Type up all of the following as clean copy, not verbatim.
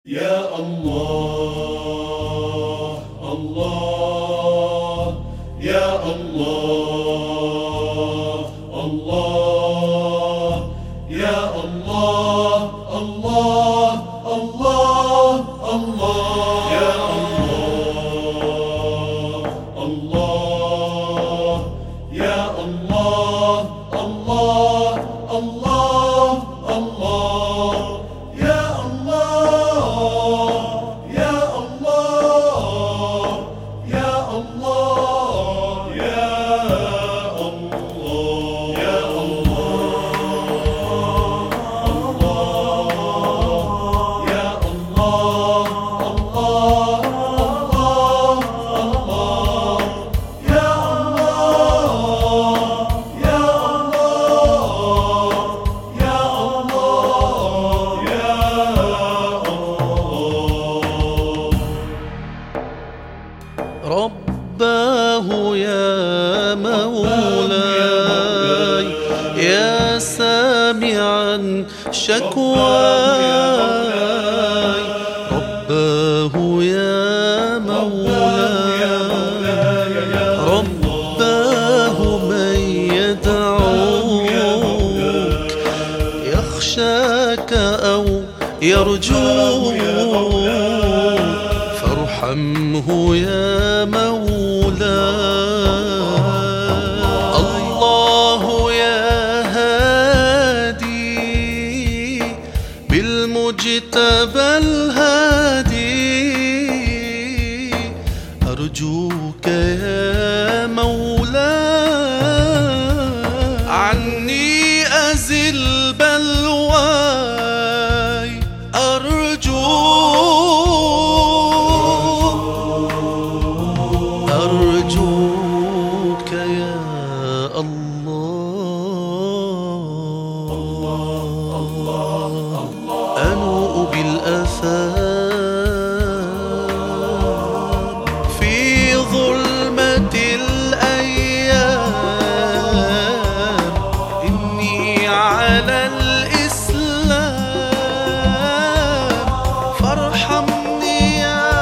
يا الله الله يا الله الله يا الله الله الله الله يا الله الله يا الله الله الله الله يا الله يا الله يا الله يا الله يا الله الله يا الله الله الله الله يا الله يا الله يا الله يا الله رباه يا مولاي يا سامعا شكواي رباه يا مولاي رباه من يدعوك يخشاك أو يرجوك فارحمه يا مولاي الله يا هادي بالمجتبى الهادي أرجوك يا مولاي عني أزل بلواي أرجوك يا الله أنوء بالآثام في ظلمة الأيام إني على الإسلام فارحمني يا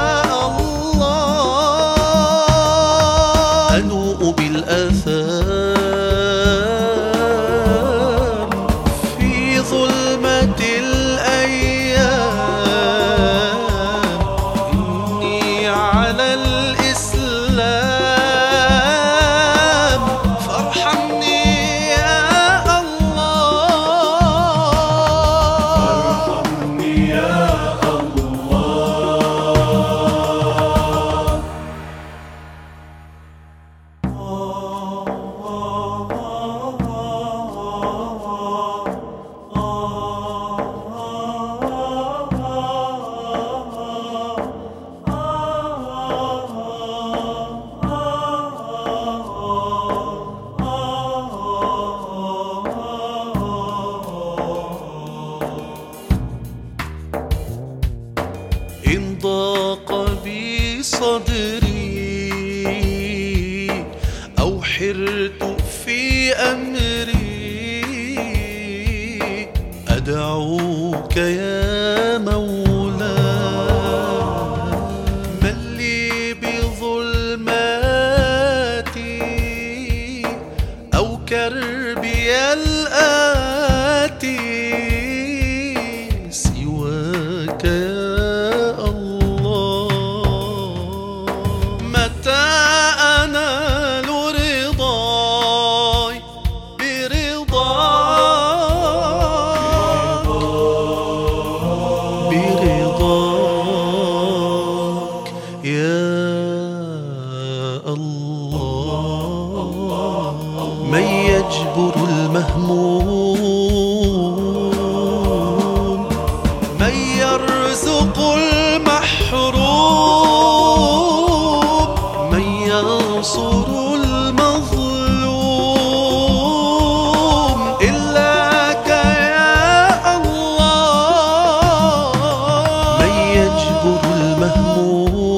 الله أنوء بالآثام في ظلمة الأيام إني على الإسلام فارحمني يا الله ارحمني يا إن ضاق بي صدري أو حرت في أمري أدعوك يا مولاي من لي بظلماتي أو كربي الآتي سواك يا الله متى أنال رضاي برضاك يا الله من يجبر المهموم من يرزق المحروم من ينصر المظلوم إلاك يا الله من يجبر المهموم